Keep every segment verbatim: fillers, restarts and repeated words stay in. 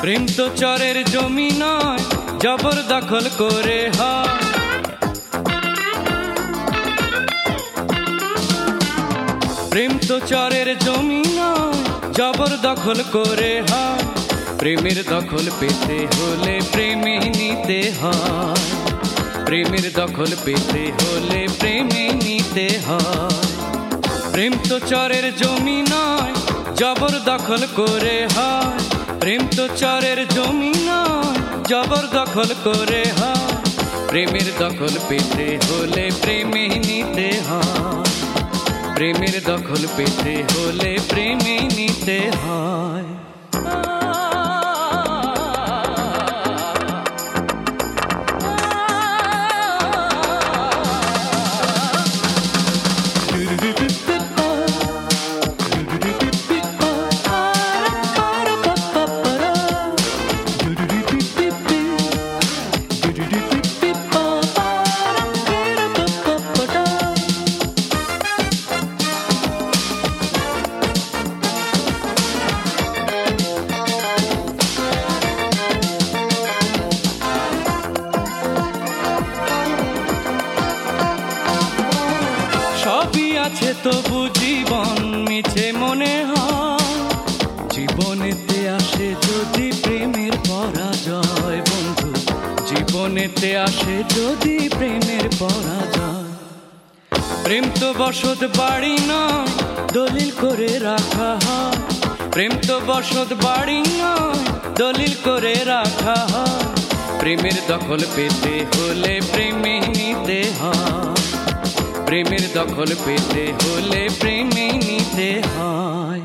প্রেম তো চরের জমি নয়, জবরদখল করে হয়। প্রেম তো চরের জমি নয়, জবরদখল করে হয়। প্রেমের দখল পেতে হলে প্রেমে নিতে হয়। প্রেমের দখল পেতে হলে প্রেমে নিতে হয়। প্রেম তো চরের জমি নয়, জবরদখল করে হয়। প্রেম তো চরের জমি নয়, জবরদখল করে হয়। প্রেমের দখল পেতে হলে প্রেমে নিতে হয়। প্রেমের দখল পেতে হলে প্রেমে নিতে হয়। সবই আছে তবু জীবন মিছে মনে হয়। জীবনেতে আসে যদি প্রেমের পরাজয় বন্ধু, জীবনেতে আসে যদি প্রেমের পরাজয়। প্রেম তো বসত বাড়ি নয়, দলিল করে রাখা হয়। প্রেম তো বসত বাড়ি নয়, দলিল করে রাখা হয়। প্রেমের দখল পেতে হলে প্রেমে নিতে হয়। প্রেমের দখল পেতে হলে প্রেমে নিতে হয়।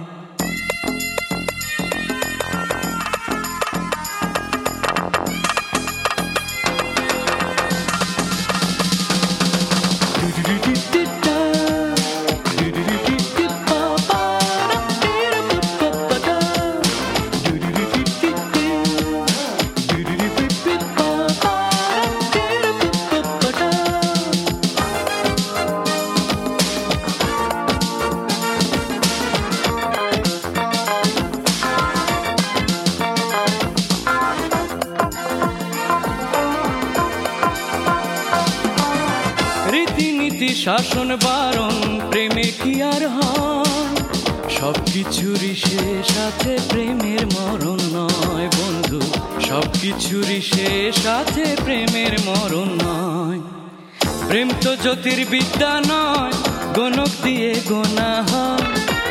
রীতিনীতি শাসন বারণ প্রেমে কি আর হয়? সবকিছুরই শেষ আছে, প্রেমের মরণ নয় বন্ধু। সবকিছুরই শেষ আছে, প্রেমের মরণ নয়। প্রেম তো জ্যোতির্বিদ্যা নয়, গণক দিয়ে গোনা হয়।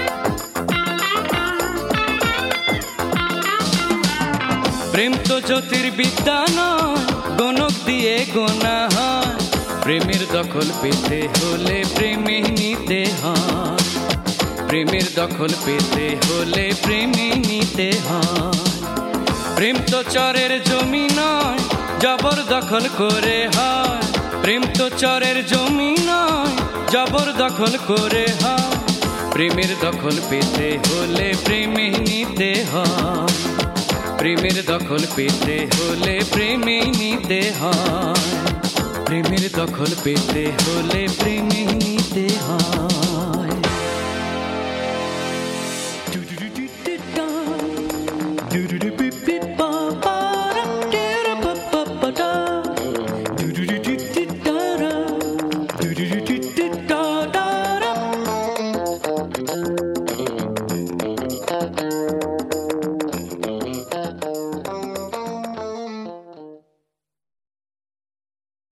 প্রেম তো জ্যোতির্বিদ্যা নয়, গণক দিয়ে গোনা হয়। প্রেমের দখল পেতে হলে প্রেমে নিতে হয়। প্রেমের দখল পেতে হলে প্রেমে নিতে হয়। প্রেম তো চরের জমি নয়, জবরদখল করে হয়। প্রেম তো চরের জমি নয়, জবরদখল করে হয়। প্রেমের দখল পেতে হলে প্রেমে নিতে হয়। প্রেমের দখল পেতে হলে প্রেমে নিতে হয়। প্রেমের দখল পেতে হলে প্রেমে নিতে হয়।